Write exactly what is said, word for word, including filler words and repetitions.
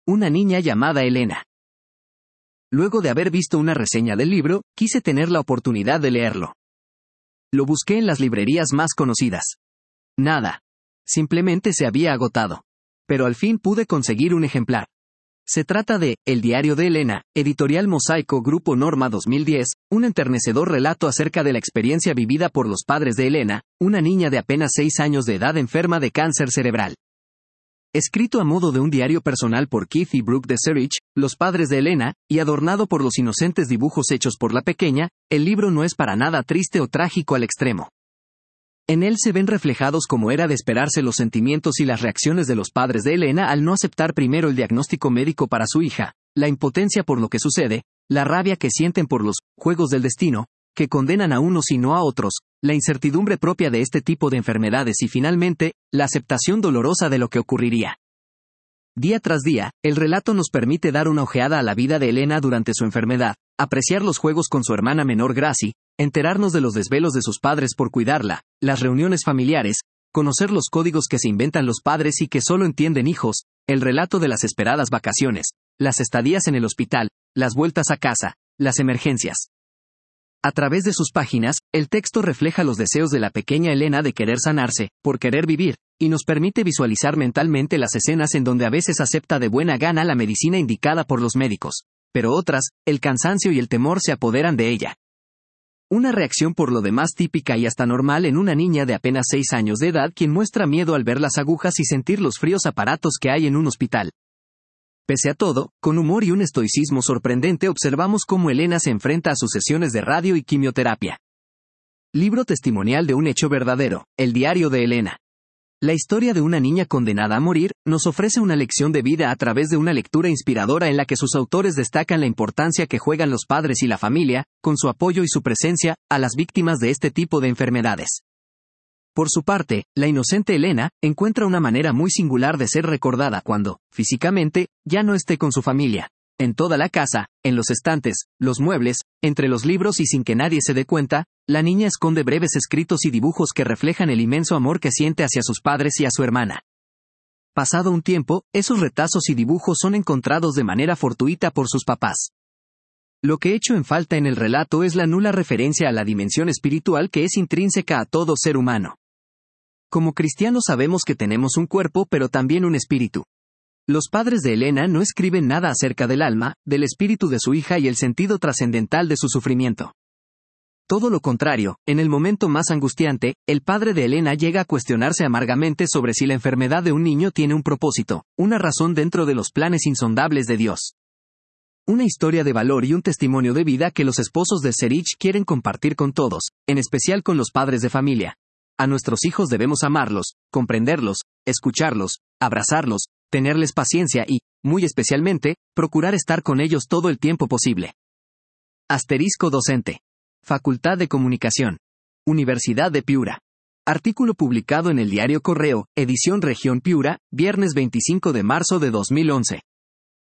una niña llamada Elena. Luego de haber visto una reseña del libro, quise tener la oportunidad de leerlo. Lo busqué en las librerías más conocidas. Nada. Simplemente se había agotado. Pero al fin pude conseguir un ejemplar. Se trata de El diario de Elena, editorial Mosaico Grupo Norma dos mil diez, un enternecedor relato acerca de la experiencia vivida por los padres de Elena, una niña de apenas seis años de edad enferma de cáncer cerebral. Escrito a modo de un diario personal por Keith y Brooke de Serich, los padres de Elena, y adornado por los inocentes dibujos hechos por la pequeña, el libro no es para nada triste o trágico al extremo. En él se ven reflejados como era de esperarse los sentimientos y las reacciones de los padres de Elena al no aceptar primero el diagnóstico médico para su hija, la impotencia por lo que sucede, la rabia que sienten por los juegos del destino, que condenan a unos y no a otros, la incertidumbre propia de este tipo de enfermedades y finalmente, la aceptación dolorosa de lo que ocurriría. Día tras día, el relato nos permite dar una ojeada a la vida de Elena durante su enfermedad, apreciar los juegos con su hermana menor Gracie, enterarnos de los desvelos de sus padres por cuidarla, las reuniones familiares, conocer los códigos que se inventan los padres y que solo entienden hijos, el relato de las esperadas vacaciones, las estadías en el hospital, las vueltas a casa, las emergencias. A través de sus páginas, el texto refleja los deseos de la pequeña Elena de querer sanarse, por querer vivir, y nos permite visualizar mentalmente las escenas en donde a veces acepta de buena gana la medicina indicada por los médicos, pero otras, el cansancio y el temor se apoderan de ella. Una reacción por lo demás típica y hasta normal en una niña de apenas seis años de edad quien muestra miedo al ver las agujas y sentir los fríos aparatos que hay en un hospital. Pese a todo, con humor y un estoicismo sorprendente observamos cómo Elena se enfrenta a sus sesiones de radio y quimioterapia. Libro testimonial de un hecho verdadero, El diario de Elena. La historia de una niña condenada a morir, nos ofrece una lección de vida a través de una lectura inspiradora en la que sus autores destacan la importancia que juegan los padres y la familia, con su apoyo y su presencia, a las víctimas de este tipo de enfermedades. Por su parte, la inocente Elena, encuentra una manera muy singular de ser recordada cuando, físicamente, ya no esté con su familia. En toda la casa, en los estantes, los muebles, entre los libros y sin que nadie se dé cuenta, la niña esconde breves escritos y dibujos que reflejan el inmenso amor que siente hacia sus padres y a su hermana. Pasado un tiempo, esos retazos y dibujos son encontrados de manera fortuita por sus papás. Lo que echo en falta en el relato es la nula referencia a la dimensión espiritual que es intrínseca a todo ser humano. Como cristianos sabemos que tenemos un cuerpo pero también un espíritu. Los padres de Elena no escriben nada acerca del alma, del espíritu de su hija y el sentido trascendental de su sufrimiento. Todo lo contrario, en el momento más angustiante, el padre de Elena llega a cuestionarse amargamente sobre si la enfermedad de un niño tiene un propósito, una razón dentro de los planes insondables de Dios. Una historia de valor y un testimonio de vida que los esposos de Serich quieren compartir con todos, en especial con los padres de familia. A nuestros hijos debemos amarlos, comprenderlos, escucharlos, abrazarlos, tenerles paciencia y, muy especialmente, procurar estar con ellos todo el tiempo posible. Asterisco docente. Facultad de Comunicación. Universidad de Piura. Artículo publicado en el Diario Correo, edición Región Piura, viernes veinticinco de marzo de dos mil once.